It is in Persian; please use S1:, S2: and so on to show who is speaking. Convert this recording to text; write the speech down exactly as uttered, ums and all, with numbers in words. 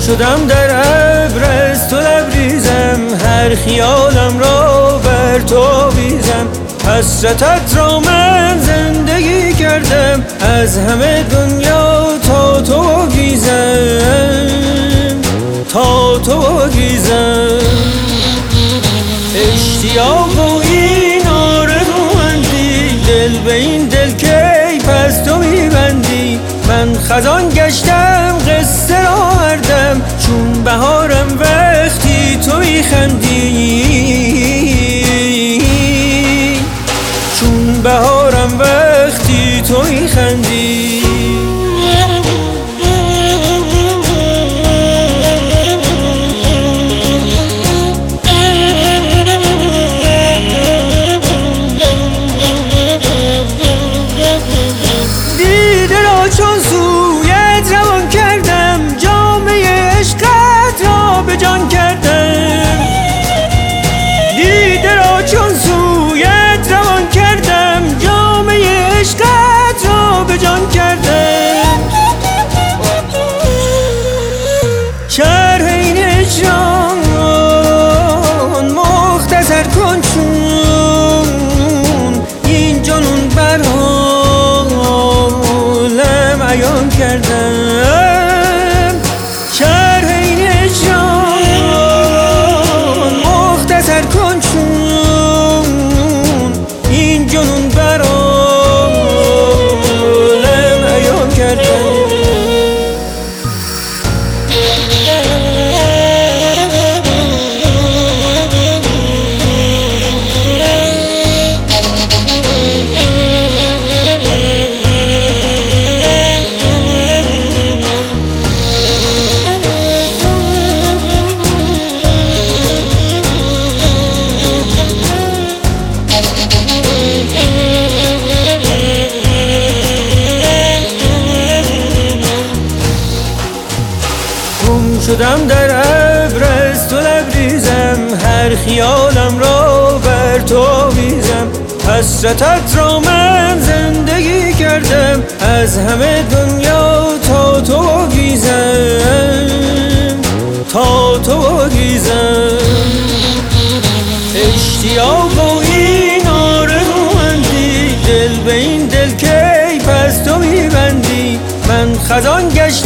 S1: شدم در ابر از تو لبریزم، هر خیالم را بر تو بیزم. حسرتت را من زندگی کردم، از همه دنیا تا تو گیزم، تا تو گیزم. اشتیاق و این آرزومندی، دل به این دل کی پس تو میبندی. من خزان گشتم قصه را آوردم، چون بهارم وقتی تو میخندی، چون بهارم وقتی تو میخندی. دیده را چون سویت روان کردم، جامعه عشقت را به جان کردم. دیده را چون سویت روان کردم، جامعه عشقت را به جان کردم. شرح این اجران مختصر کن، چون این جنون بر حالم عیان کردم. شرح این اجران مختصر کن، چون این جنون بر حالم عیان کردم. شدم در ابر از تو لبریزم، هر خیالم را بر تو بیزم. حسرتت را من زندگی کردم، از همه دنیا تا تو گیزم، تا تو گیزم. اشتیاق و این آرزومندی، دل به این دل کی پس تو میبندی. من خزان گشتم